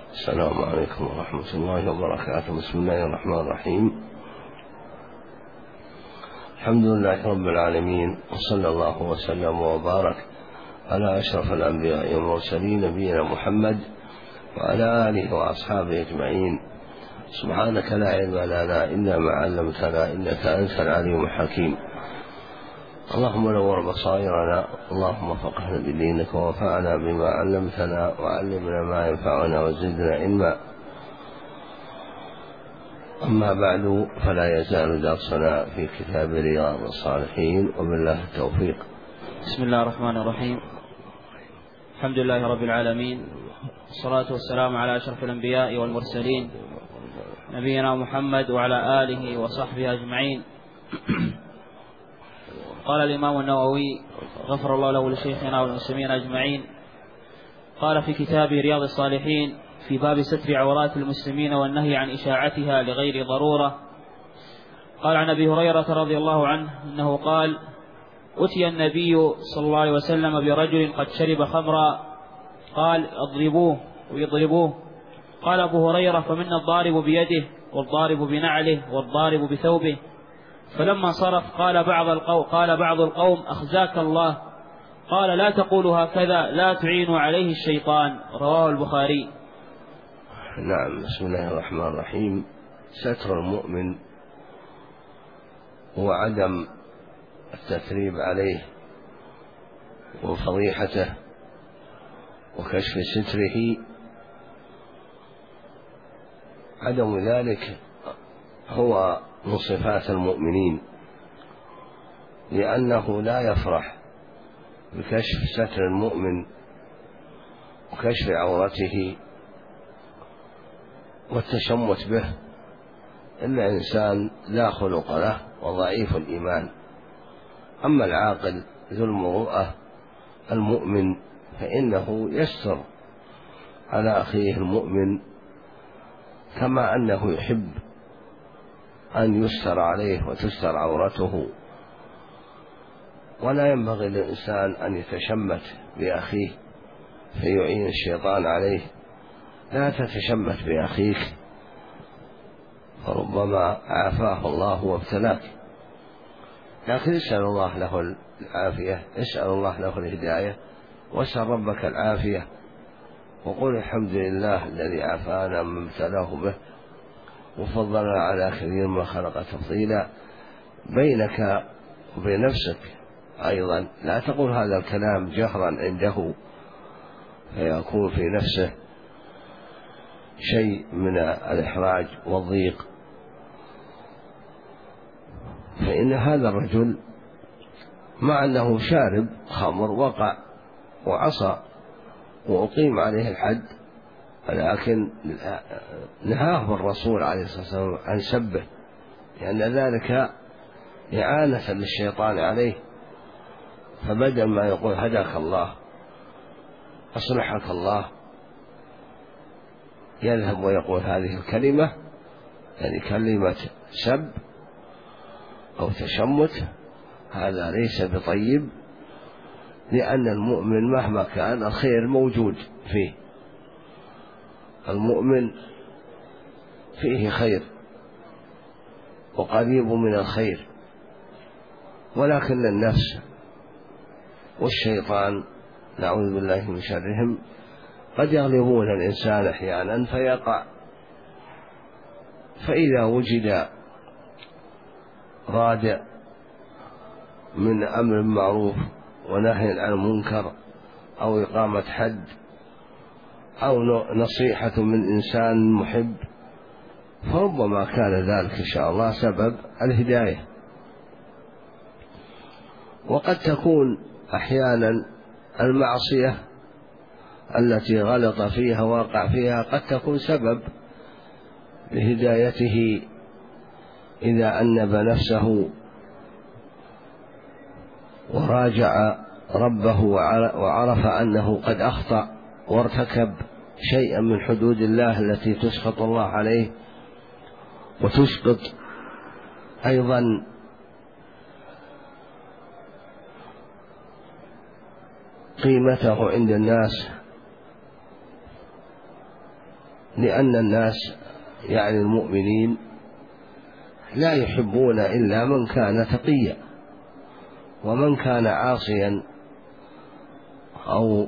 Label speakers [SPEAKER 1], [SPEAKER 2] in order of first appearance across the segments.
[SPEAKER 1] السلام عليكم ورحمة الله وبركاته. بسم الله الرحمن الرحيم. الحمد لله رب العالمين، وصلى الله وسلم وبارك على أشرف الأنبياء والمرسلين نبينا محمد وعلى آله وأصحابه أجمعين. سبحانك لا علم لنا إلا ما علمتنا إنك أنت العليم الحكيم. اللهم نور بصائرنا، اللهم فقهنا بدينك وانفعنا بما علمتنا وعلمنا ما ينفعنا وزدنا علما. أما بعد، فلا يزال درسنا في كتاب رياض الصالحين، وبالله التوفيق.
[SPEAKER 2] بسم الله الرحمن الرحيم. الحمد لله رب العالمين، والصلاة والسلام على أشرف الأنبياء والمرسلين نبينا محمد وعلى آله وصحبه أجمعين. قال الإمام النووي غفر الله له ولشيخنا والمسلمين أجمعين، قال في كتاب رياض الصالحين في باب ستر عورات المسلمين والنهي عن إشاعتها لغير ضرورة، قال عن أبي هريرة رضي الله عنه أنه قال: أتي النبي صلى الله عليه وسلم برجل قد شرب خمرا، قال: اضربوه ويضربوه. قال أبو هريرة: فمنا الضارب بيده والضارب بنعله والضارب بثوبه. فلما انصرف قال بعض القوم: أخزاك الله. قال: لا تقولوا هكذا، لا تعينوا عليه الشيطان. رواه البخاري.
[SPEAKER 1] نعم. بسم الله الرحمن الرحيم. ستر المؤمن وعدم التثريب عليه وفضيحته وكشف ستره، عدم ذلك هو من صفات المؤمنين، لأنه لا يفرح بكشف ستر المؤمن وكشف عورته والتشمت به إلا إنسان لا خلق له وضعيف الإيمان. أما العاقل ذو المروءة المؤمن فإنه يستر على أخيه المؤمن، كما أنه يحب أن يستر عليه وتستر عورته. ولا ينبغي للإنسان أن يتشمت بأخيه فيعين الشيطان عليه. لا تتشمت بأخيك، فربما عافاه الله وابتلاك، لكن اسأل الله له العافية، اسأل الله له الهداية، واسأل ربك العافية، وقل الحمد لله الذي عافانا من ابتلاه به وفضلنا على كثير ما خلق تفضيلا. بينك وبين نفسك أيضا لا تقول هذا الكلام جهرا عنده فيكون في نفسه شيء من الإحراج والضيق. فإن هذا الرجل مع أنه شارب خمر وقع وعصى وأقيم عليه الحد، لكن نهاه الرسول عليه الصلاة والسلام عن سبه، لأن ذلك إعانة للشيطان عليه. فبدل ما يقول هداك الله أصلحك الله، يذهب ويقول هذه الكلمة، يعني كلمة سب أو تشمت. هذا ليس بطيب، لأن المؤمن مهما كان الخير موجود فيه. المؤمن فيه خير وقريب من الخير، ولكن النفس والشيطان نعوذ بالله من شرهم قد يغلبون الإنسان أحيانا فيقع. فإذا وجد رادع من أمر معروف ونهي عن منكر أو إقامة حد أو نصيحة من إنسان محب، فربما كان ذلك إن شاء الله سبب الهداية. وقد تكون أحيانا المعصية التي غلط فيها وقع فيها قد تكون سبب لهدايته إذا أنب نفسه وراجع ربه وعرف أنه قد أخطأ وارتكب شيئا من حدود الله التي تسخط الله عليه وتسقط أيضا قيمته عند الناس. لأن الناس يعني المؤمنين لا يحبون إلا من كان تقيا، ومن كان عاصيا أو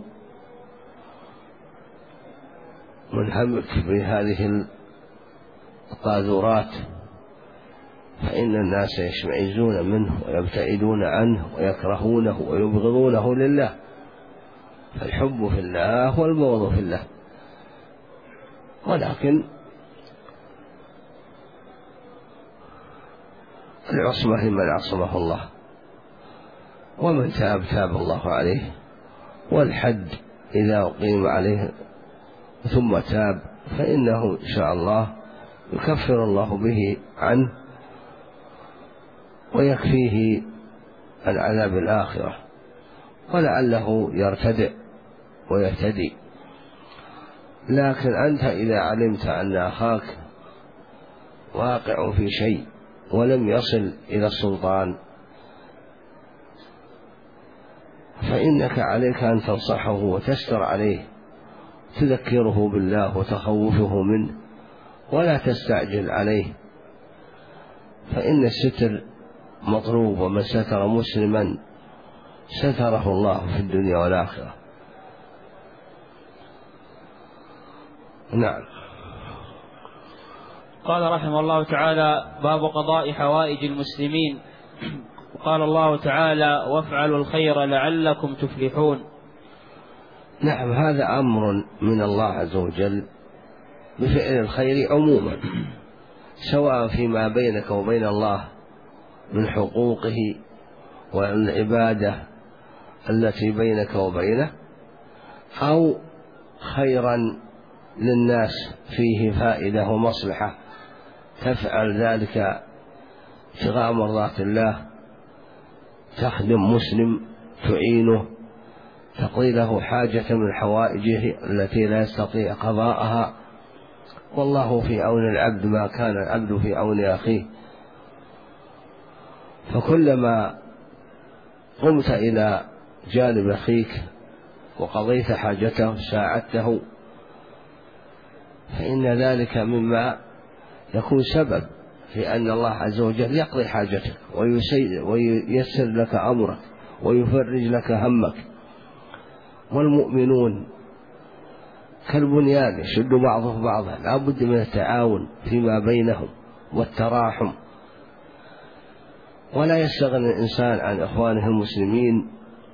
[SPEAKER 1] منهمك بهذه القاذورات فإن الناس يشمئزون منه ويبتعدون عنه ويكرهونه ويبغضونه لله، فالحب في الله والبغض في الله. ولكن العصمة لمن عصمه الله، ومن تاب تاب الله عليه، والحد إذا أقيم عليه ثم تاب فإنه إن شاء الله يكفر الله به عنه ويكفيه عن عذاب الآخرة، ولعله يرتدع ويهتدي. لكن أنت إذا علمت أن أخاك واقع في شيء ولم يصل إلى السلطان فإنك عليك أن تنصحه وتستر عليه، تذكره بالله وتخوفه منه، ولا تستعجل عليه، فإن الستر مطلوب، ومن ستر مسلما ستره الله في الدنيا والآخرة. نعم.
[SPEAKER 2] قال رحمه الله تعالى: باب قضاء حوائج المسلمين. وقال الله تعالى: وافعلوا الخير لعلكم تفلحون.
[SPEAKER 1] نعم، هذا أمر من الله عز وجل بفعل الخير عموما، سواء فيما بينك وبين الله من حقوقه والعبادة التي بينك وبينه، أو خيرا للناس فيه فائدة ومصلحة تفعل ذلك ابتغاء مرضات الله، تخدم مسلم تعينه، تقضي له حاجة من حوائجه التي لا يستطيع قضاءها، والله في عون العبد ما كان العبد في عون أخيه. فكلما قمت إلى جانب أخيك وقضيت حاجته ساعدته فإن ذلك مما يكون سبب في أن الله عز وجل يقضي حاجتك وييسر لك أمرك ويفرج لك همك. والمؤمنون كالبنيان يشد بعضه بعضا، لا بد من التعاون فيما بينهم والتراحم، ولا يستغني الإنسان عن إخوانه المسلمين.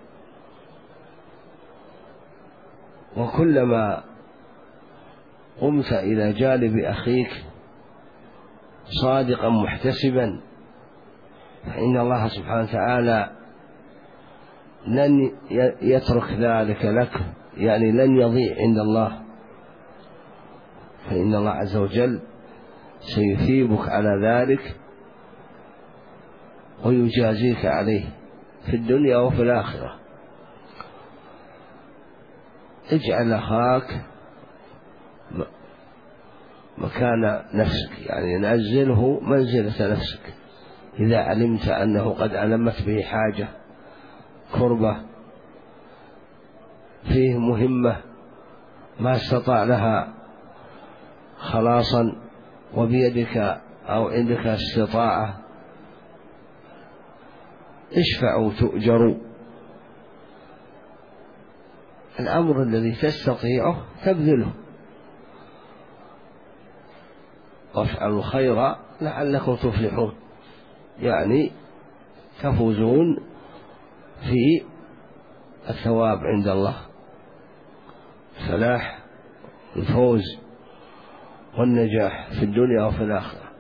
[SPEAKER 1] وكلما قمت إلى جانب أخيك صادقا محتسبا فإن الله سبحانه وتعالى لن يترك ذلك لك، يعني لن يضيع عند الله، فإن الله عز وجل سيثيبك على ذلك ويجازيك عليه في الدنيا وفي الآخرة. اجعل أخاك مكان نفسك، يعني نزله منزلة نفسك. إذا علمت أنه قد علمت به حاجة، كربة، فيه مهمة ما استطاع لها خلاصا وبيدك أو عندك استطاعة، اشفعوا تؤجروا. الأمر الذي تستطيعه تبذله. وافعلوا الخير لعلكم تفلحون، يعني تفوزون في الثواب عند الله، الفلاح، الفوز والنجاح في الدنيا وفي الآخرة.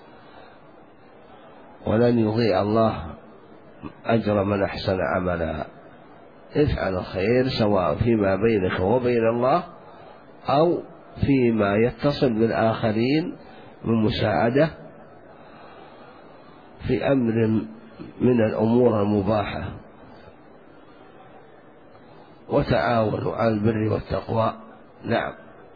[SPEAKER 1] ولن يضيع الله أجر من أحسن عملا. افعل الخير سواء فيما بينك وبين الله أو فيما يتصل بالآخرين من مساعدة في أمر من الأمور المباحة، وتعاونوا على البر والتقوى. نعم.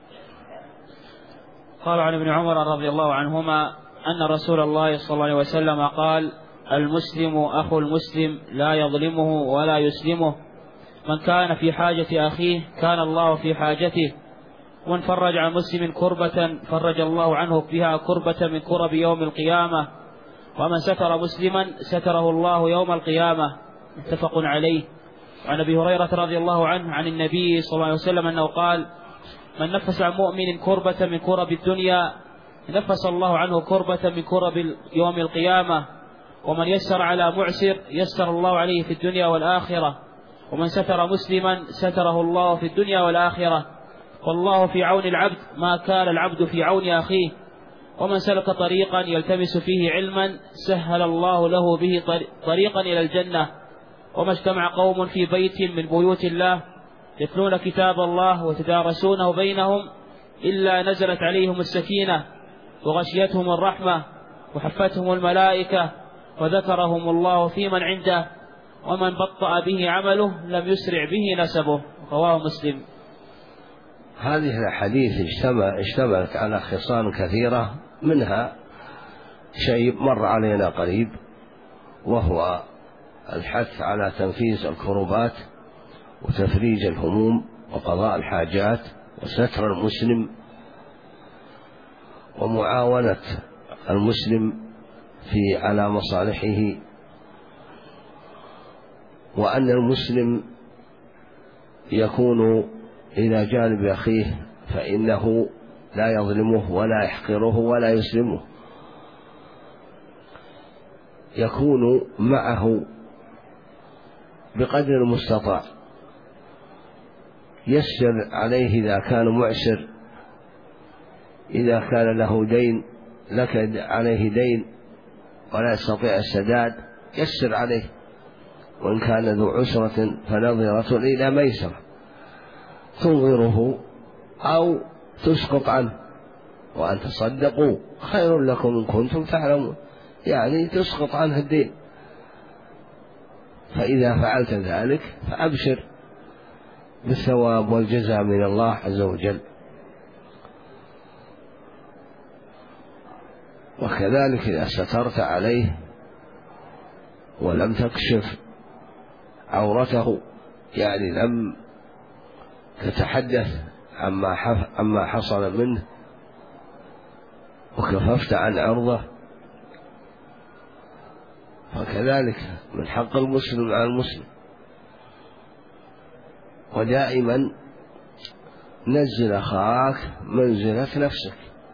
[SPEAKER 2] قال عن ابن عمر رضي الله عنهما أن رسول الله صلى الله عليه وسلم قال: المسلم أخو المسلم لا يظلمه ولا يسلمه، من كان في حاجة أخيه كان الله في حاجته، ومن فرج عن مسلم كربة فرج الله عنه بها كربة من كرب يوم القيامة، ومن ستر مسلما ستره الله يوم القيامة. متفق عليه. وعن أبي هريرة رضي الله عنه عن النبي صلى الله عليه وسلم أنه قال: من نفس عن مؤمن كربة من كرب الدنيا نفس الله عنه كربة من كرب يوم القيامة، ومن يسر على معسر يسر الله عليه في الدنيا والآخرة، ومن ستر مسلما ستره الله في الدنيا والآخرة، والله في عون العبد ما كان العبد في عون أخيه، ومن سلك طريقا يلتمس فيه علما سهل الله له به طريقا إلى الجنة. وما اجتمع قوم في بيت من بيوت الله يتلون كتاب الله وتدارسونه بينهم إلا نزلت عليهم السكينة وغشيتهم الرحمة وحفتهم الملائكة وذكرهم الله في من عنده، ومن بطأ به عمله لم يسرع به نسبه. رواه مسلم.
[SPEAKER 1] هذه الحديث اشتملت على خصال كثيرة، منها شيء مر علينا قريب، وهو الحث على تنفيذ الكربات وتفريج الهموم وقضاء الحاجات وستر المسلم ومعاونة المسلم على مصالحه، وأن المسلم يكون إلى جانب أخيه فإنه لا يظلمه ولا يحقره ولا يسلمه، يكون معه بقدر المستطاع، يسر عليه إذا كان معسر، إذا كان له دين لك عليه دين ولا يستطيع السداد يسر عليه، وإن كان ذو عسرة فنظرة إلى ميسرة تنظره أو تسقط عنه، وأن تصدقوا خير لكم إن كنتم تعلمون، يعني تسقط عنه الدين، فإذا فعلت ذلك فأبشر بالثواب والجزاء من الله عز وجل. وكذلك إذا سترت عليه ولم تكشف عورته، يعني لم تتحدث عما حصل منه وكففت عن عرضه، فكذلك من حق المسلم على المسلم. ودائما نزل أخاك منزلة نفسك.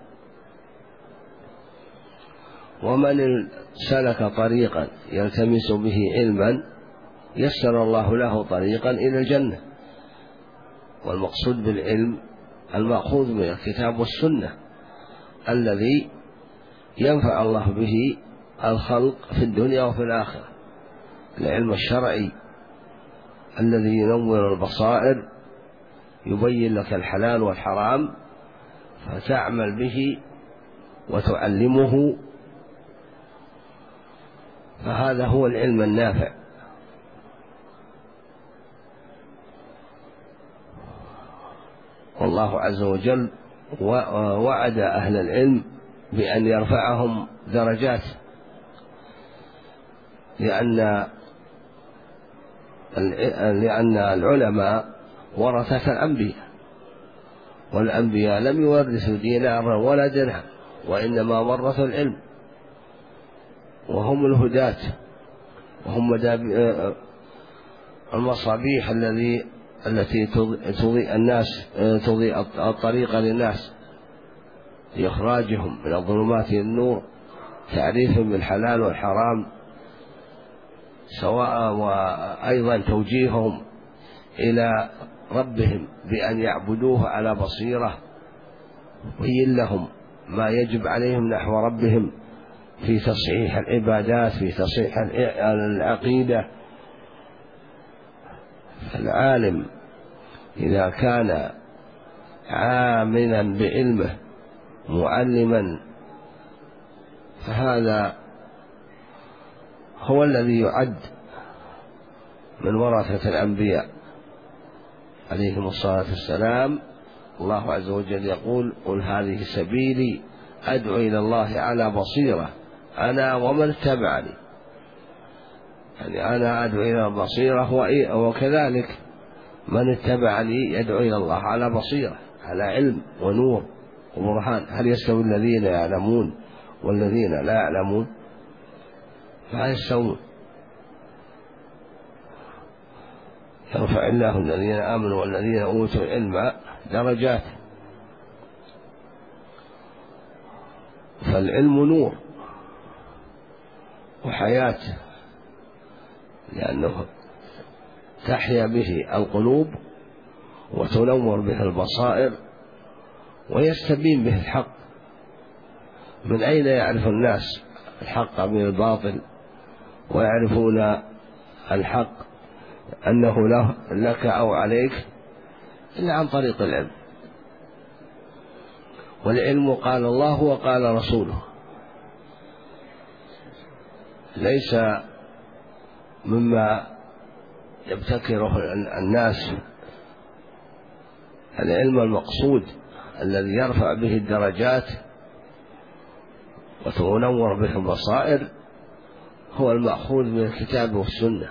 [SPEAKER 1] ومن سلك طريقا يلتمس به علما يسر الله له طريقا إلى الجنة. والمقصود بالعلم المأخوذ من الكتاب والسنة الذي ينفع الله به الخلق في الدنيا وفي الآخرة، العلم الشرعي الذي ينور البصائر، يبين لك الحلال والحرام فتعمل به وتعلمه، فهذا هو العلم النافع. والله عز وجل وعد أهل العلم بأن يرفعهم درجات، لأن العلماء ورثة الأنبياء، والأنبياء لم يورثوا دينارا ولا درهم، وإنما ورثوا العلم، وهم الهداة، وهم المصابيح التي تضيء الناس، تضيء الطريق للناس لإخراجهم من الظلمات إلى النور، تعريفهم بالحلال والحرام سواء، وأيضا توجيههم إلى ربهم بأن يعبدوه على بصيرة، وبين لهم ما يجب عليهم نحو ربهم في تصحيح العبادات، في تصحيح العقيدة. العالم إذا كان عاملا بعلمه معلما فهذا هو الذي يعد من ورثة الأنبياء عليهم الصلاة والسلام. الله عز وجل يقول: قل هذه سبيلي أدعو إلى الله على بصيرة أنا ومن اتبعني، يعني أنا أدعو إلى البصيرة. وكذلك من اتبعني يدعو إلى الله على بصيرة، على علم ونور وبرهان. هل يستوي الذين يعلمون والذين لا يعلمون؟ لا يستوون. يرفع الله الذين آمنوا والذين أوتوا العلم درجات. فالعلم نور وحياة، لأنه تحيا به القلوب وتنور به البصائر ويستبين به الحق. من أين يعرف الناس الحق من الباطل ويعرفون الحق أنه لك أو عليك؟ إلا عن طريق العلم. والعلم قال الله وقال رسوله، ليس مما يبتكره الناس. العلم المقصود الذي يرفع به الدرجات وتنور به البصائر هو المأخوذ من الكتاب والسنة.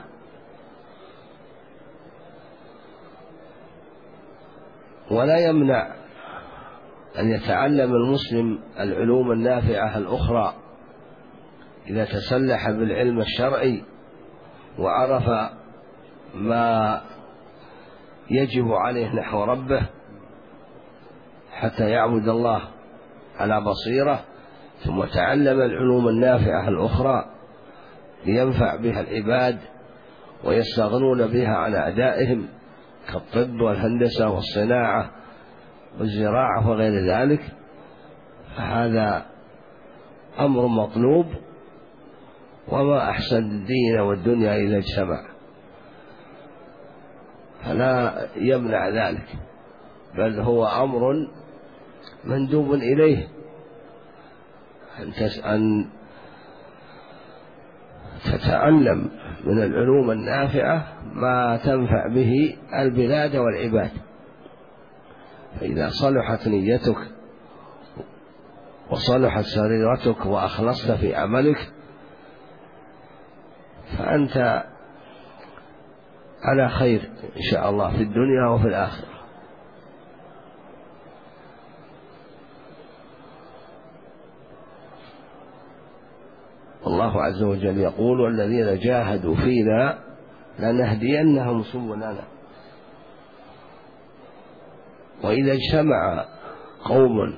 [SPEAKER 1] ولا يمنع أن يتعلم المسلم العلوم النافعة الأخرى إذا تسلح بالعلم الشرعي وعرف ما يجب عليه نحو ربه حتى يعبد الله على بصيرة، ثم تعلم العلوم النافعة الأخرى لينفع بها العباد ويستغنون بها عن أعدائهم كالطب والهندسة والصناعة والزراعة وغير ذلك. فهذا أمر مطلوب، وما أحسن الدين والدنيا إذا اجتمع، فلا يمنع ذلك، بل هو أمر مندوب إليه أن تتعلم من العلوم النافعة ما تنفع به البلاد والعباد. فإذا صلحت نيتك وصلحت سريرتك وأخلصت في عملك فأنت على خير إن شاء الله في الدنيا وفي الآخرة. الله عز وجل يقول: والذين جاهدوا فينا لنهدينهم سبلنا. وإذا اجتمع قوم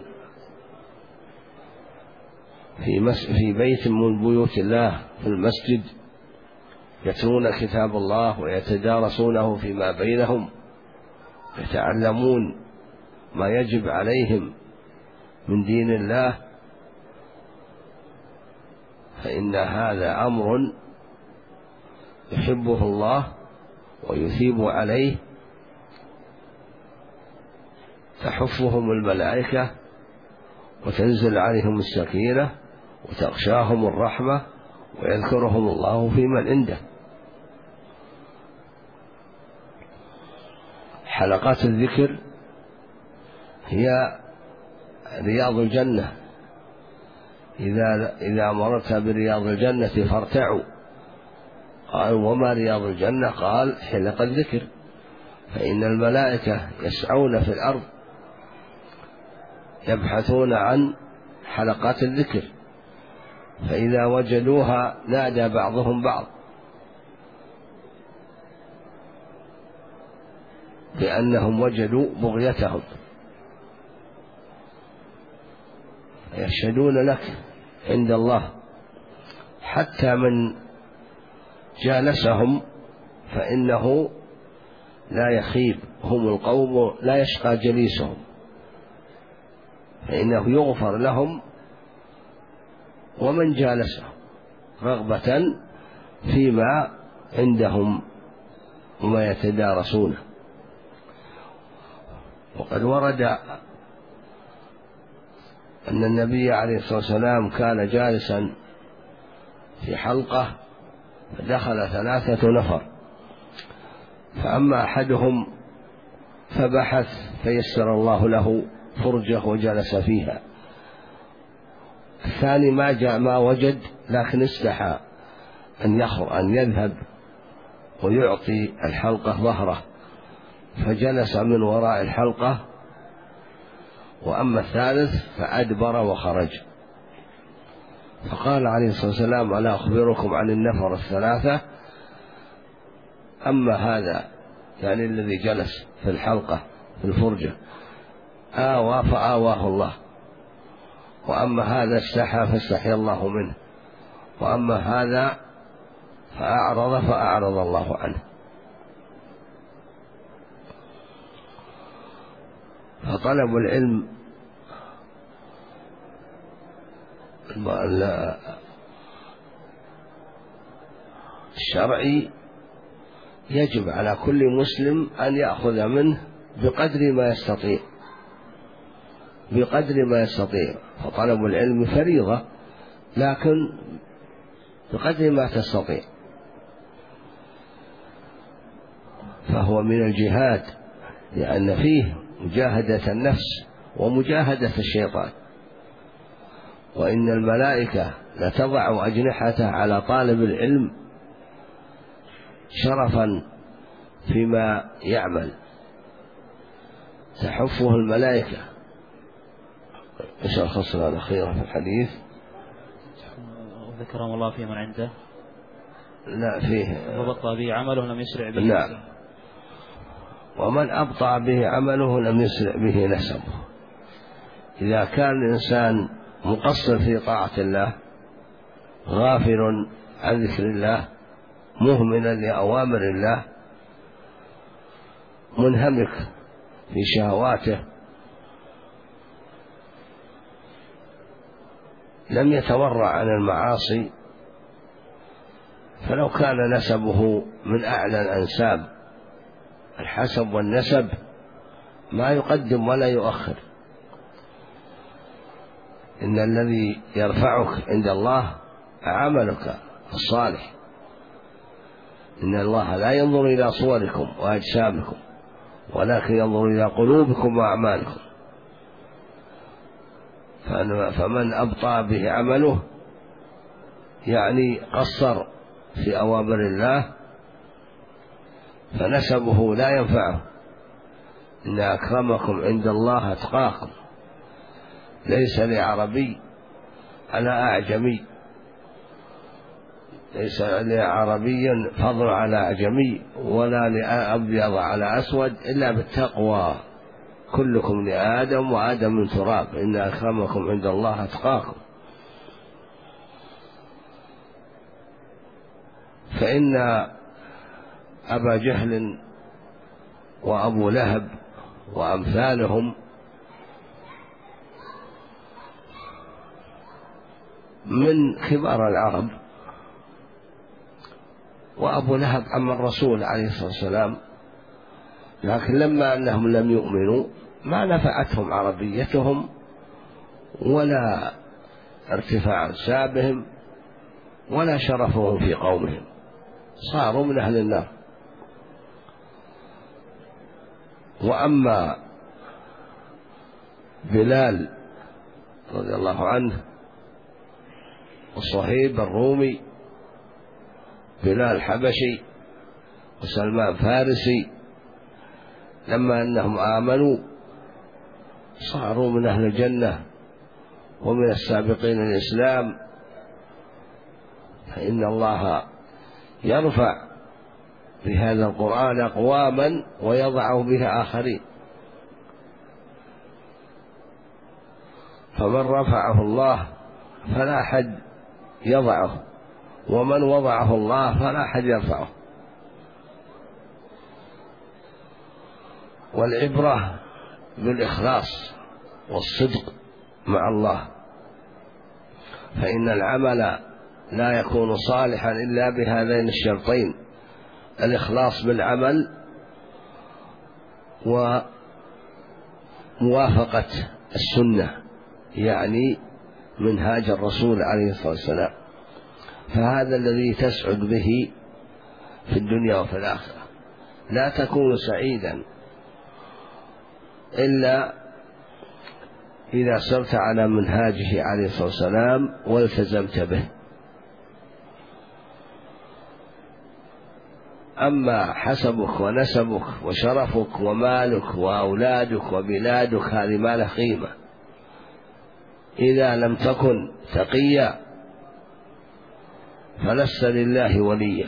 [SPEAKER 1] في بيت من بيوت الله في المسجد يتلون كتاب الله ويتدارسونه فيما بينهم، يتعلمون ما يجب عليهم من دين الله، فإن هذا أمر يحبه الله ويثيب عليه. تحفهم الملائكة وتنزل عليهم السكينة وتغشاهم الرحمة ويذكرهم الله في من عنده. حلقات الذكر هي رياض الجنة. إذا مررت برياض الجنة فارتعوا. قال: وما رياض الجنة؟ قال: حلق الذكر، فإن الملائكة يسعون في الأرض يبحثون عن حلقات الذكر، فإذا وجدوها نادى بعضهم بعض بأنهم وجدوا بغيتهم، يشهدون لك عند الله. حتى من جالسهم فإنه لا يخيب، هم القوم لا يشقى جليسهم، فإنه يغفر لهم ومن جالسهم رغبة فيما عندهم وما يتدارسونه. وقد ورد أن النبي عليه الصلاة والسلام كان جالسا في حلقة فدخل 3 نفر، فأما أحدهم فبحث فيسر الله له فرجة وجلس فيها. الثاني ما وجد، لكن استحى أن يذهب ويعطي الحلقة ظهره فجلس من وراء الحلقة، وأما الثالث فأدبر وخرج. فقال عليه الصلاة والسلام: ألا أخبركم عن النفر الثلاثة؟ أما هذا يعني الذي جلس في الحلقة في الفرجة آوى فآواه الله، وأما هذا استحى فاستحي الله منه، وأما هذا فأعرض فأعرض الله عنه. فطلب العلم الشرعي يجب على كل مسلم أن يأخذ منه بقدر ما يستطيع، فطلب العلم فريضة، لكن بقدر ما تستطيع، فهو من الجهاد، لأن فيه مجاهدة النفس ومجاهدة الشيطان. وإن الملائكة لتضع أجنحتها على طالب العلم شرفا فيما يعمل، تحفه الملائكة. إيش الخصلة الأخيرة في الحديث؟
[SPEAKER 2] ذكرهم الله في من عنده.
[SPEAKER 1] لا، فيه
[SPEAKER 2] وبطأ به عمله لم يسرع به.
[SPEAKER 1] نعم، ومن أبطأ به عمله لم يسرع به نسبه. إذا كان الإنسان مقصر في طاعة الله، غافل عن ذكر الله، مهملا لأوامر الله، منهمك في شهواته، لم يتورع عن المعاصي، فلو كان نسبه من أعلى الأنساب، الحسب والنسب ما يقدم ولا يؤخر. إن الذي يرفعك عند الله عملك الصالح، إن الله لا ينظر إلى صوركم وأجسامكم ولكن ينظر إلى قلوبكم وأعمالكم. فمن أبطأ به عمله يعني قصر في أوامر الله، فنسبه لا ينفعه. إن أكرمكم عند الله أتقاكم، ليس لعربي على أعجمي، ليس لعربي فضل على أعجمي، ولا لأبيض على أسود، إلا بالتقوى. كلكم لآدم وآدم من تراب، إن أكرمكم عند الله أتقاكم. فإن أبا جهل وأبو لهب وأمثالهم من كبار العرب، وأبو لهب عم الرسول عليه الصلاة والسلام، لكن لما أنهم لم يؤمنوا ما نفعتهم عربيتهم ولا ارتفاع أنسابهم ولا شرفهم في قومهم، صاروا من أهل النار. وأما بلال رضي الله عنه وصهيب الرومي، بلال حبشي وسلمان فارسي، لما أنهم آمنوا صاروا من أهل الجنة ومن السابقين الإسلام. فإن الله يرفع بهذا القرآن أقواما ويضع به آخرين، فمن رفعه الله فلا أحد يضعه، ومن وضعه الله فلا أحد يرفعه. والعبرة بالإخلاص والصدق مع الله، فإن العمل لا يكون صالحا إلا بهذين الشرطين: الإخلاص بالعمل وموافقة السنة، يعني منهاج الرسول عليه الصلاة والسلام. فهذا الذي تسعد به في الدنيا وفي الآخرة. لا تكون سعيدا إلا إذا سرت على منهاجه عليه الصلاة والسلام والتزمت به. أما حسبك ونسبك وشرفك ومالك وأولادك وبلادك هذه ما له قيمة إذا لم تكن تقيا فلست لله وليا.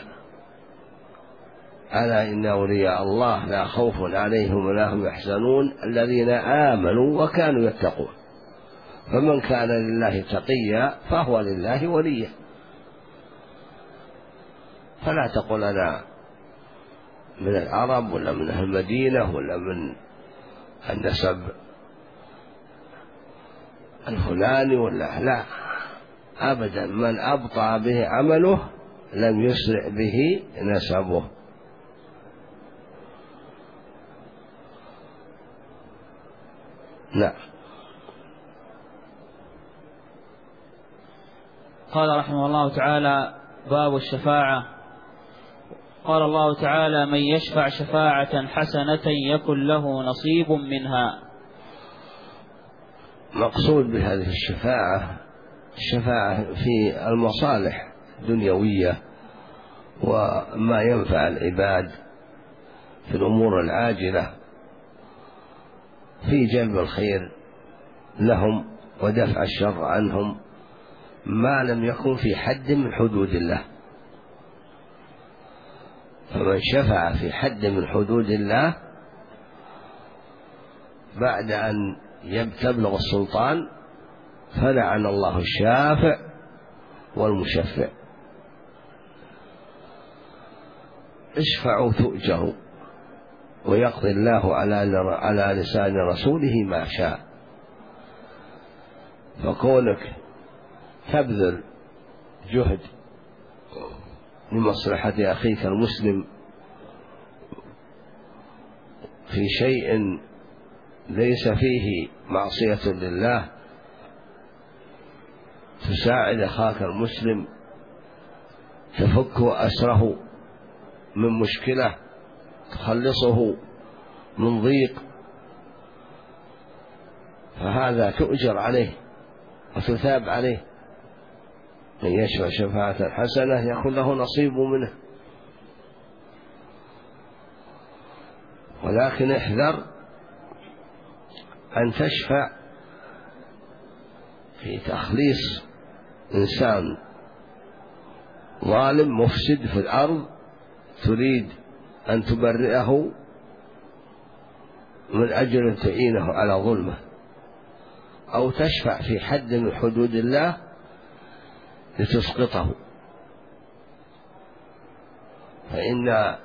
[SPEAKER 1] ألا إن أولياء الله لا خوف عليهم ولا هم يحزنون الذين آمنوا وكانوا يتقون. فمن كان لله تقيا فهو لله وليا. فلا تقل أنا من العرب ولا من أهل المدينة ولا من النسب الفلاني ولا لا أبدا، من أبطأ به عمله لم يسرع به نسبه. نعم.
[SPEAKER 2] قال رحمه الله تعالى: باب الشفاعة. قال الله تعالى: من يشفع شفاعة حسنة يكن له نصيب منها.
[SPEAKER 1] مقصود بهذه الشفاعة في المصالح الدنيوية وما ينفع العباد في الأمور العاجلة، في جلب الخير لهم ودفع الشر عنهم، ما لم يكن في حد من حدود الله. فمن شفع في حد من حدود الله بعد أن يبلغ السلطان فلعن الله الشافع والمشفع. اشفعوا تؤجروا ويقضي الله على لسان رسوله ما شاء. فكونك تبذل جهد لمصلحة أخيك المسلم في شيء ليس فيه معصية لله، تساعد أخاك المسلم، تفك أسره من مشكلة، تخلصه من ضيق، فهذا تؤجر عليه وتثاب عليه. من يشفع شفاعة حسنة يكون له نصيب منه. ولكن احذر أن تشفع في تخليص إنسان ظالم مفسد في الأرض تريد أن تبرئه من أجل أن تعينه على ظلمه، أو تشفع في حد من حدود الله لتسقطه. فإن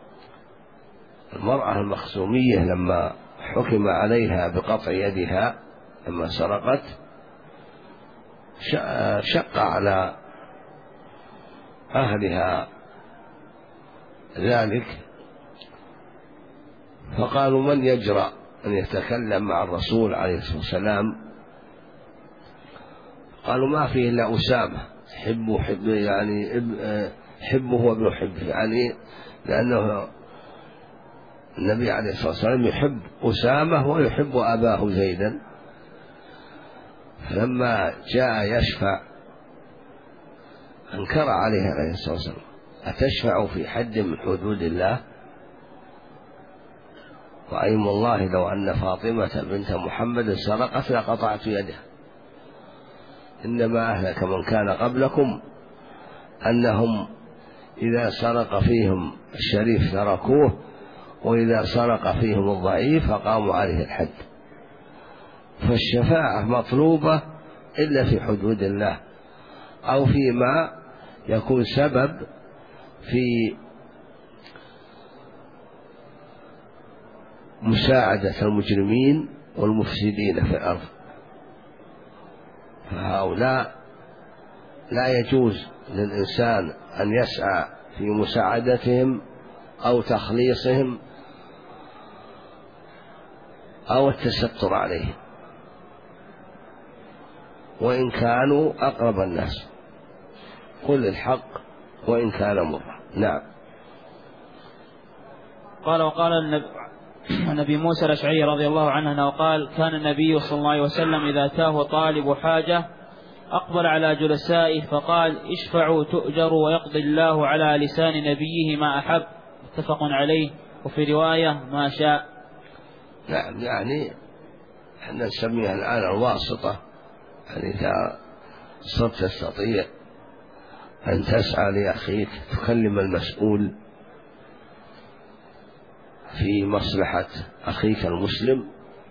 [SPEAKER 1] المرأة المخزومية لما حكم عليها بقطع يدها لما سرقت شق على أهلها ذلك، فقالوا: من يجرأ أن يتكلم مع الرسول عليه الصلاة والسلام؟ قالوا: ما فيه إلا أسامة، حبه وابن حبه، يعني لأنه النبي عليه الصلاة والسلام يحب أسامة ويحب أباه زيدا. فلما جاء يشفع أنكر عليه عليه الصلاة والسلام: أتشفع في حد من حدود الله؟ وأيم الله لو أن فاطمة بنت محمد سرقت لقطعت يده. إنما أهلك من كان قبلكم أنهم إذا سرق فيهم الشريف تركوه، وإذا سرق فيهم الضعيف فقاموا عليه الحد. فالشفاعة مطلوبة إلا في حدود الله، أو فيما يكون سبب في مساعدة المجرمين والمفسدين في الأرض. فهؤلاء لا يجوز للإنسان أن يسعى في مساعدتهم أو تخليصهم أو التستر عليهم، وإن كانوا أقرب الناس. قل الحق وإن كان مرا. نعم.
[SPEAKER 2] قال: وقال النبي موسى الأشعري رضي الله عنه قال: كان النبي صلى الله عليه وسلم إذا أتاه طالب حاجة أقبل على جلسائه فقال: اشفعوا تؤجروا ويقضي الله على لسان نبيه ما أحب. متفق عليه. وفي رواية ما شاء.
[SPEAKER 1] نعم، يعني احنا نسميها الآن الواسطة، يعني إذا صرت تستطيع أن تسعى لأخيك تكلم المسؤول في مصلحة أخيك المسلم،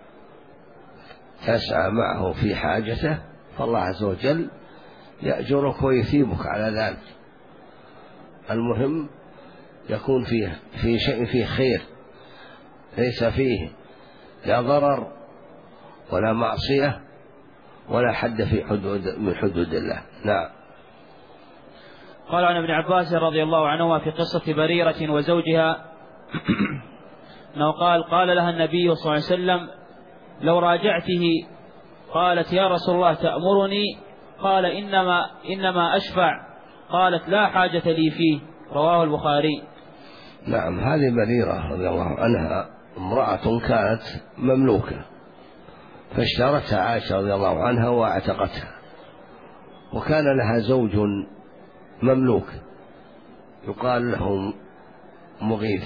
[SPEAKER 1] تسعى معه في حاجته، فالله عز وجل يأجرك ويثيبك على ذلك. المهم يكون في شيء فيه خير، ليس فيه لا ضرر ولا معصية ولا حد في من حدود الله. نعم.
[SPEAKER 2] قال عن ابن عباس رضي الله عنهما في قصة بريرة وزوجها أنه قال لها النبي صلى الله عليه وسلم: لو راجعته. قالت: يا رسول الله تأمرني؟ قال: إنما أشفع. قالت: لا حاجة لي فيه. رواه البخاري.
[SPEAKER 1] نعم، هذه بريرة رضي الله عنها امرأة كانت مملوكة، فاشترتها عائشة رضي الله عنها واعتقتها، وكان لها زوج مملوك يقال له مغيث،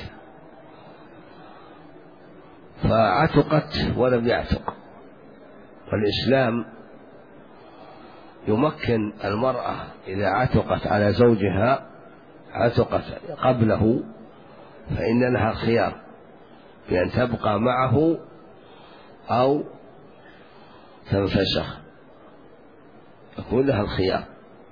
[SPEAKER 1] فعتقت ولم يعتق. والإسلام يمكن المرأة إذا عتقت على زوجها، عتقت قبله، فإن لها الخيار بأن تبقى معه أو تنفسخ، يكون لها الخيار.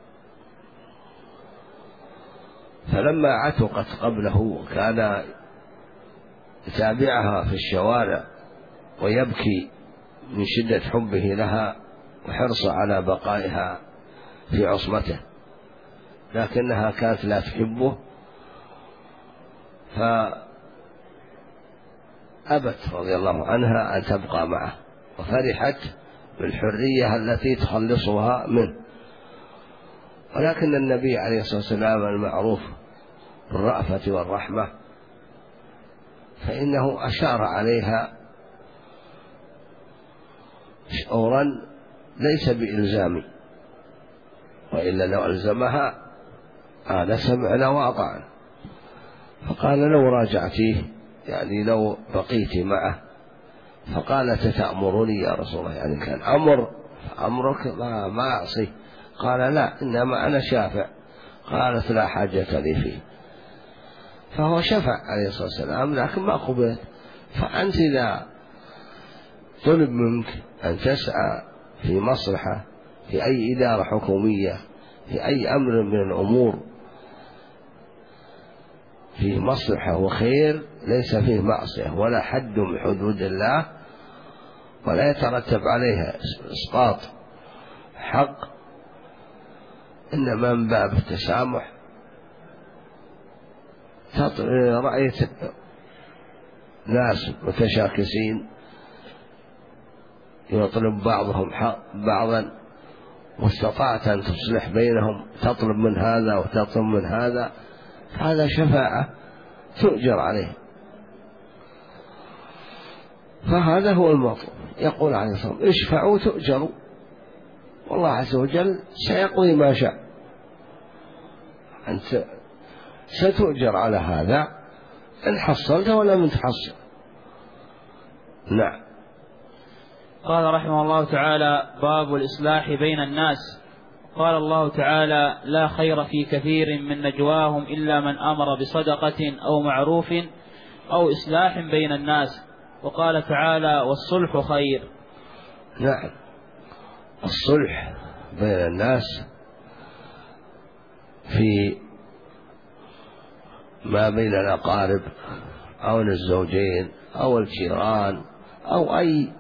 [SPEAKER 1] فلما عتقت قبله كان يتابعها في الشوارع ويبكي من شدة حبه لها وحرصه على بقائها في عصمته، لكنها كانت لا تحبه، فأبت رضي الله عنها أن تبقى معه، وفرحت بالحرية التي تخلصها منه. ولكن النبي عليه الصلاة والسلام المعروف بالرأفة والرحمة، فإنه أشار عليها شعورا ليس بإلزام، وإلا لو ألزمها لسمعنا وأطعنا. فقال: لو راجعتيه، يعني لو بقيت معه. فقالت: تأمرني يا رسول الله؟ يعني كان أمرك ما أعصي. قال: لا، إنما أنا شافع. قالت: لا حاجة لي فيه. فهو شفع عليه الصلاة والسلام لكن ما قبل. فأنت إذا طلب منك أن تسعى في مصلحة في أي إدارة حكومية في أي أمر من الأمور فيه مصلحة وخير، ليس فيه معصية ولا حد من حدود الله، ولا يترتب عليها إسقاط حق، إنما من باب التسامح. رأيت ناس متشاكسين يطلب بعضهم حق بعضا، واستطعت أن تصلح بينهم، تطلب من هذا وتطلب من هذا، هذا شفاعة تؤجر عليه. فهذا هو المطلوب. يقول عليه الصلاة والسلام: اشفعوا تؤجروا، والله عز وجل سيقضي ما شاء، أنت ستؤجر على هذا إن حصلت ولا من تحصل. نعم.
[SPEAKER 2] قال رحمه الله تعالى: باب الإصلاح بين الناس. قال الله تعالى: لا خير في كثير من نجواهم إلا من أمر بصدقة أو معروف أو إصلاح بين الناس. وقال تعالى: والصلح خير.
[SPEAKER 1] نعم، الصلح بين الناس في ما بين الأقارب أو الزوجين أو الجيران أو أي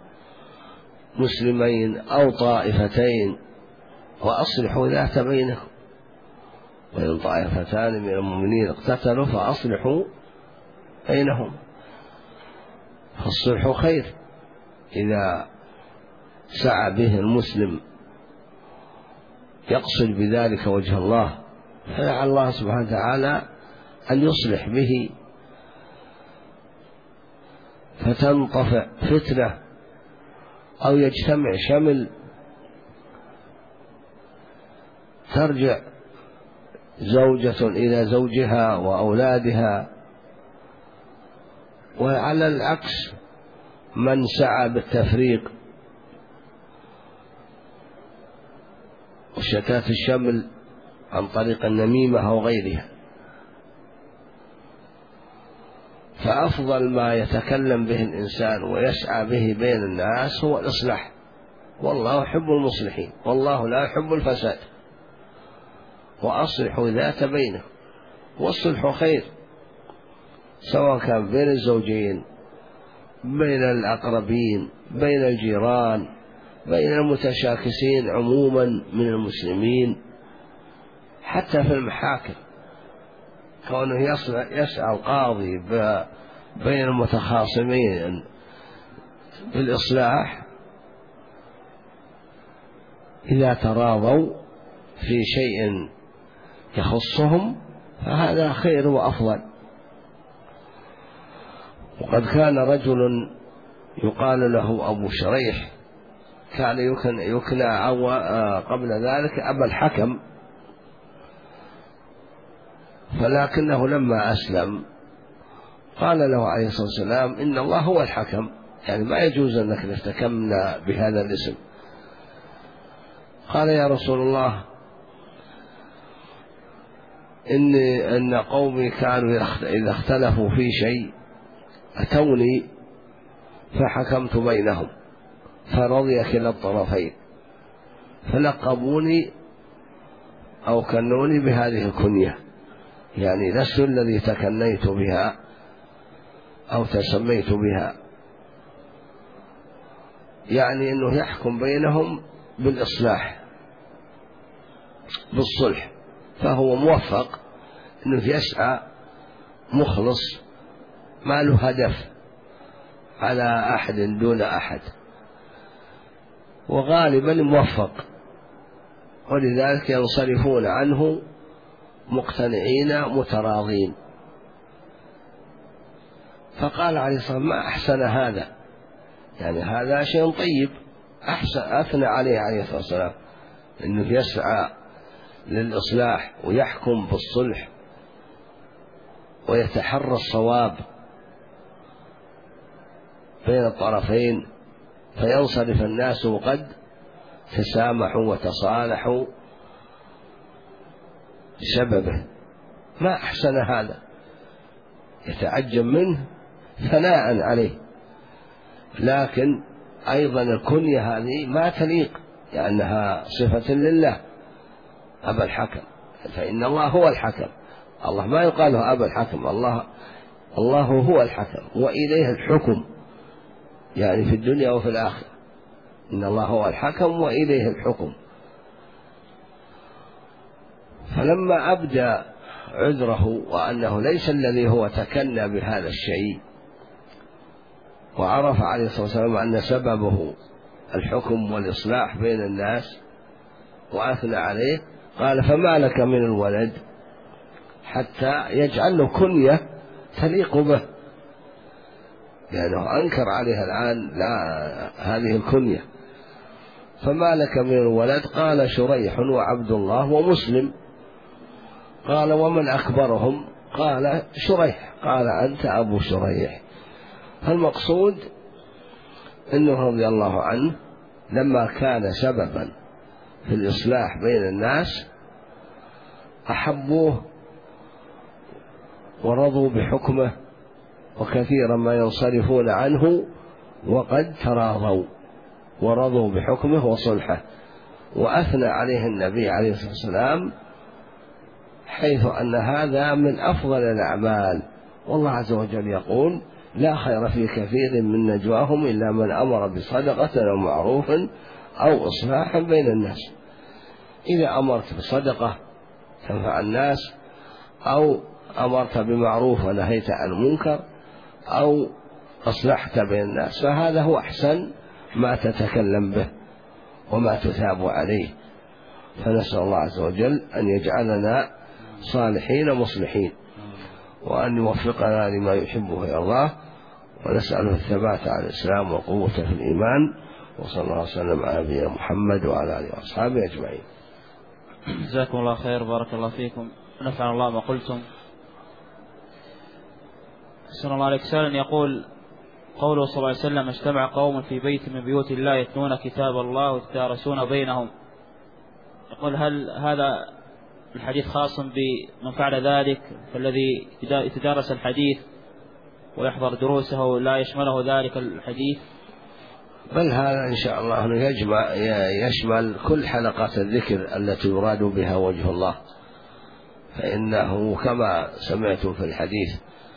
[SPEAKER 1] مسلمين أو طائفتين، وأصلحوا ذات بينكم، وإن طائفتان من المؤمنين اقتتلوا فأصلحوا بينهم. فالصلح خير إذا سعى به المسلم يقصد بذلك وجه الله، فلعل الله سبحانه وتعالى أن يصلح به فتنطفئ فتنة أو يجتمع شمل، ترجع زوجة إلى زوجها وأولادها وعلى العكس من سعى بالتفريق وشتات الشمل عن طريق النميمة أو غيرها. فأفضل ما يتكلم به الإنسان ويسعى به بين الناس هو الإصلاح، والله يحب المصلحين والله لا يحب الفساد. وأصلحوا ذات بينكم، والصلح خير، سواء كان بين الزوجين، بين الأقربين، بين الجيران، بين المتشاكسين عموما من المسلمين، حتى في المحاكم كونه يسعى القاضي بين المتخاصمين بالإصلاح إذا تراضوا في شيء يخصهم، فهذا خير وأفضل. وقد كان رجل يقال له أبو شريح، كان يكنى قبل ذلك أبا الحكم، فلكنه لما أسلم قال له عليه الصلاة والسلام إن الله هو الحكم، يعني ما يجوز أنك نفتكمنا بهذا الاسم. قال يا رسول الله إن قومي كانوا إذا اختلفوا في شيء أتوني فحكمت بينهم فرضي كلا الطرفين، فلقبوني أو كنوني بهذه الكنية، يعني لست الذي تكنيت بها أو تسميت بها، يعني أنه يحكم بينهم بالإصلاح بالصلح، فهو موفق أنه يسعى مخلص ما له هدف على أحد دون أحد، وغالبا موفق، ولذلك ينصرفون عنه مقتنعين متراضين. فقال عليه الصلاة والسلام ما أحسن هذا، يعني هذا شيء طيب، أحسن أثنى عليه عليه الصلاة والسلام أنه يسعى للإصلاح ويحكم بالصلح ويتحرى الصواب بين الطرفين، فينصرف الناس وقد تسامحوا وتصالحوا بسببه. ما أحسن هذا، يتعجب منه ثناء عليه، لكن أيضا الكنية هذه ما تليق لأنها صفة لله أبا الحكم، فإن الله هو الحكم، الله ما يقال له أبا الحكم، الله هو الحكم وإليه الحكم، يعني في الدنيا وفي الآخرة، إن الله هو الحكم وإليه الحكم. فلما أبدى عذره وأنه ليس الذي هو تكنى بهذا الشيء، وعرف عليه الصلاة والسلام أن سببه الحكم والإصلاح بين الناس وأثنى عليه، قال فما لك من الولد، حتى يجعل له كنية تليق به، لأنه أنكر عليها الآن لا هذه الكنية. فما لك من الولد؟ قال شريح وعبد الله ومسلم. قال ومن أخبرهم؟ قال شريح. قال أنت أبو شريح. فالمقصود أنه رضي الله عنه لما كان سببا في الإصلاح بين الناس أحبوه ورضوا بحكمه، وكثيرا ما ينصرفون عنه وقد تراضوا ورضوا بحكمه وصلحه. وأثنى عليه النبي عليه الصلاة والسلام حيث أن هذا من أفضل الأعمال، والله عز وجل يقول لا خير في كثير من نجواهم إلا من أمر بصدقة أو معروف أو إصلاح بين الناس. إذا أمرت بصدقة تنفع الناس، أو أمرت بمعروف ونهيت عن المنكر، أو أصلحت بين الناس، فهذا هو أحسن ما تتكلم به وما تثاب عليه. فنسأل الله عز وجل أن يجعلنا صالحين مصلحين، وأن يوفقنا لما يحبه ويرضاه، ونسأله الثبات على الإسلام وقوة في الإيمان. وصلى الله وسلم على نبينا محمد وعلى آله وأصحابه أجمعين.
[SPEAKER 2] جزاكم الله خير، بارك الله فيكم، نفعنا الله ما قلتم. صلى الله عليه وسلم يقول قوله صلى الله عليه وسلم: اجتمع قوم في بيت من بيوت الله يتلون كتاب الله ويتدارسون بينهم. يقول هل هذا الحديث خاص بمن فعل ذلك، فالذي يتدارس الحديث ويحضر دروسه لا يشمله ذلك الحديث؟
[SPEAKER 1] بل هذا إن شاء الله يشمل كل حلقات الذكر التي يراد بها وجه الله، فإنه كما سمعتم في الحديث: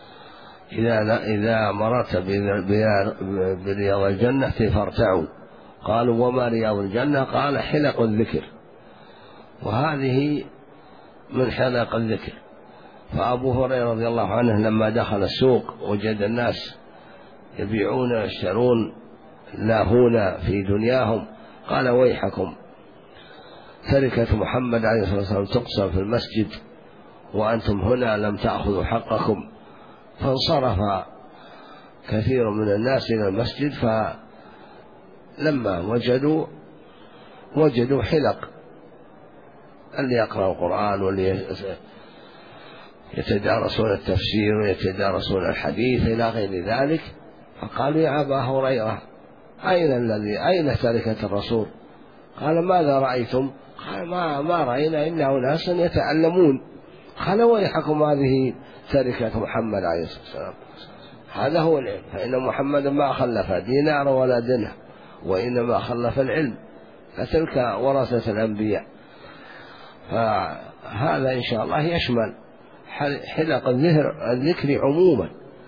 [SPEAKER 1] إذا مررت برياض الجنة فارتعوا. قالوا: وما رياض الجنة؟ قال: حلق الذكر، وهذه من حلق الذكر. فأبو هريرة رضي الله عنه لما دخل السوق وجد الناس يبيعون ويشترون لاهون في دنياهم، قال: ويحكم، تركة محمد عليه الصلاة والسلام تقسم في المسجد وأنتم هنا لم تأخذوا حقكم. فانصرف كثير من الناس إلى المسجد، فلما وجدوا حلق، اللي يقرأ القرآن واللي يتدارسون التفسير ويتدارسون الحديث إلى غير ذلك، فقالوا: يا أبا هريرة، أين تركة الرسول؟ قال: ماذا رأيتم؟ قال: ما رأينا إلا أناسا يتعلمون. قال: ويحكم، هذه تركة محمد عليه الصلاة والسلام. هذا هو العلم، فإن محمد ما خلف دينار ولا درهم، وإنما خلف العلم، فتلك ورثة الأنبياء. فهذا إن شاء الله يشمل حلق الذكر عموما.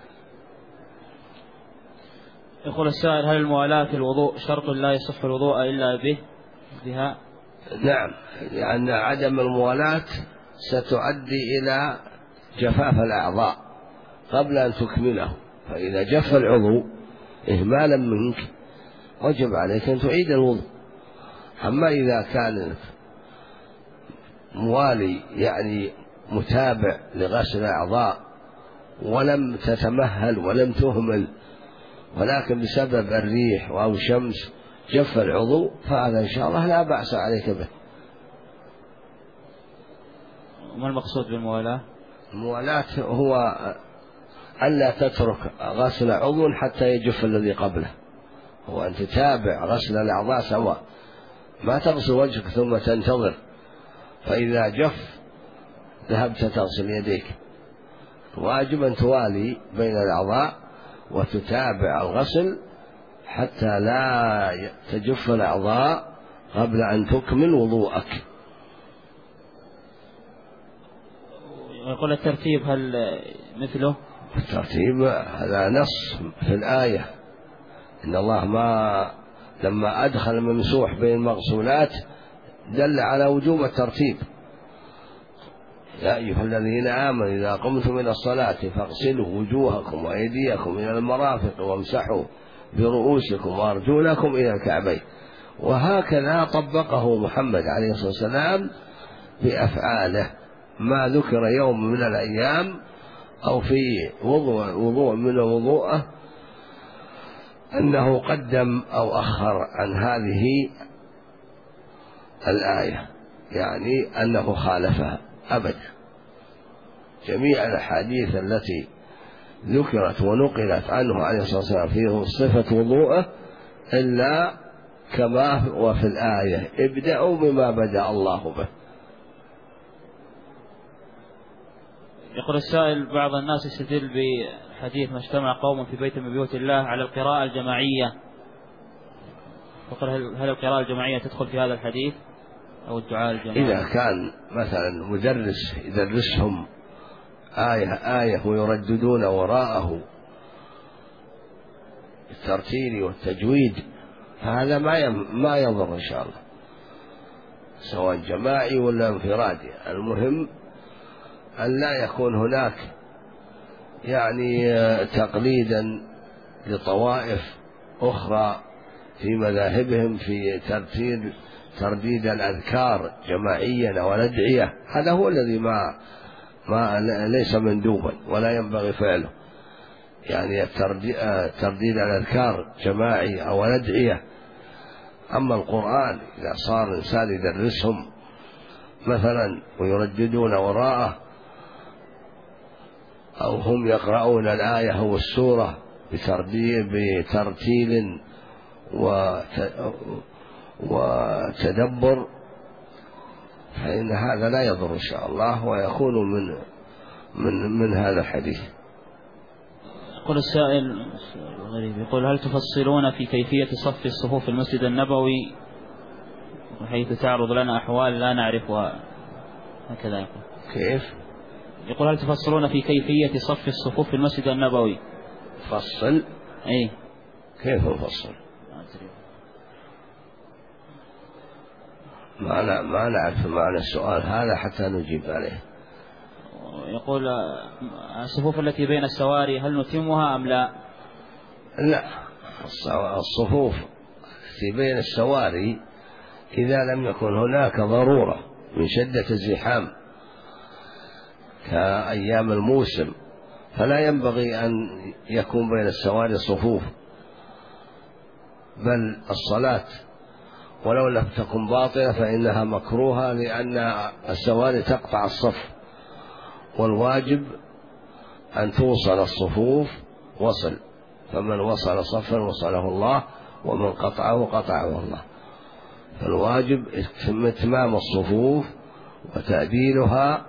[SPEAKER 2] يقول السائل: هل الموالاة في الوضوء شرط لا يصح الوضوء إلا بها؟
[SPEAKER 1] نعم، لأن عدم الموالاة ستؤدي إلى جفاف الأعضاء قبل أن تكمله، فإذا جف العضو إهمالا منك وجب عليك أن تعيد الوضوء. أما إذا كان موالي، يعني متابع لغسل الأعضاء، ولم تتمهل ولم تهمل، ولكن بسبب الريح أو الشمس جف العضو، فهذا إن شاء الله لا بأس عليك به.
[SPEAKER 2] ما المقصود بالموالاة؟
[SPEAKER 1] الموالاة هو ألا تترك غسل عضو حتى يجف الذي قبله، هو أن تتابع غسل الأعضاء سواء، ما تغسل وجهك ثم تنتظر، فإذا جف ذهبت تغسل يديك. واجب أن توالي بين الأعضاء وتتابع الغسل حتى لا تجف الأعضاء قبل أن تكمل وضوءك.
[SPEAKER 2] يقول الترتيب هل مثله؟
[SPEAKER 1] الترتيب هذا نص في الآية، إن الله لما أدخل الممسوح بين المغسولات دل على وجوب الترتيب. يا أيها الذين آمنوا إذا قمتم إلى الصلاة فاغسلوا وجوهكم وأيديكم إلى المرافق وامسحوا برؤوسكم وأرجلكم إلى الكعبين. وهكذا طبقه محمد عليه الصلاة والسلام بأفعاله، ما ذكر يوم من الأيام أو في وضوء من وضوءه أنه قدم أو أخر عن هذه الآية، يعني أنه خالفها أبدا. جميع الأحاديث التي ذكرت ونقلت عنه عليه الصلاة والسلام في صفة وضوءه إلا كما هو في الآية: ابدأوا بما بدأ الله به.
[SPEAKER 2] يقول السائل: بعض الناس يستدل بحديث ما اجتمع قوم في بيت من بيوت الله على القراءة الجماعية، فقال هل القراءة الجماعية تدخل في هذا الحديث أو الدعاء الجماعي؟
[SPEAKER 1] إذا كان مثلا مدرس يدرسهم آية ويرددون وراءه الترتيل والتجويد، فهذا ما يضر إن شاء الله، سواء جماعي ولا انفرادي. المهم أن لا يكون هناك يعني تقليدا لطوائف أخرى في مذاهبهم في ترديد الأذكار جماعيا والأدعية. هذا هو الذي ما ليس مندوبا ولا ينبغي فعله، يعني ترديد الأذكار جماعي أو الأدعية. أما القرآن إذا صار إنسان يدرسهم مثلا ويرددون وراءه أو هم يقرؤون الآية والسورة بترتيل وتدبر، فإن هذا لا يضر إن شاء الله، ويكون من هذا الحديث.
[SPEAKER 2] يقول السائل غريب، يقول: هل تفصلون في كيفية صف الصفوف في المسجد النبوي حيث تعرض لنا أحوال لا نعرفها؟ هكذا يقول.
[SPEAKER 1] كيف؟
[SPEAKER 2] يقول: هل تفصلون في كيفية صف الصفوف في المسجد النبوي؟
[SPEAKER 1] فصل؟
[SPEAKER 2] أي
[SPEAKER 1] كيف نفصل؟ ما نعرف معنى السؤال هذا حتى نجيب عليه.
[SPEAKER 2] يقول: الصفوف التي بين السواري هل نتمها أم لا؟
[SPEAKER 1] لا، الصفوف التي بين السواري إذا لم يكن هناك ضرورة من شدة الزحام كأيام الموسم فلا ينبغي أن يكون بين السواري صفوف، بل الصلاة ولو لم تكن باطلة فإنها مكروهة، لأن السواري تقطع الصف، والواجب أن توصل الصفوف وصل، فمن وصل صفا وصله الله، ومن قطعه قطعه الله. فالواجب إتمام الصفوف وتعديلها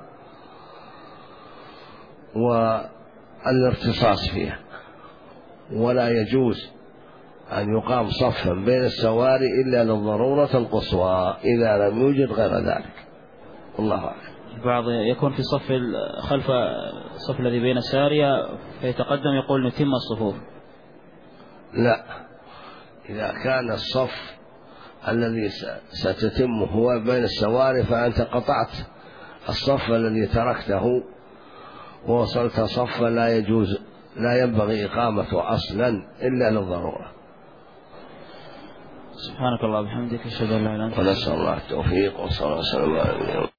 [SPEAKER 1] والارتصاص فيها، ولا يجوز أن يقام صفا بين السواري إلا للضرورة القصوى إذا لم يوجد غير ذلك. الله أعلم.
[SPEAKER 2] البعض يكون في صف خلف الصف الذي بين السارية فيتقدم يقول نتم الصفوف.
[SPEAKER 1] لا، إذا كان الصف الذي ستتمه هو بين السواري فأنت قطعت الصف الذي تركته ووصلت صفا لا يجوز، لا ينبغي إقامته أصلا إلا للضرورة.
[SPEAKER 2] سبحانك الله وبحمدك، أشهد أن لا إله إلا أنت،
[SPEAKER 1] ونسأل الله التوفيق، والصلاة والسلام على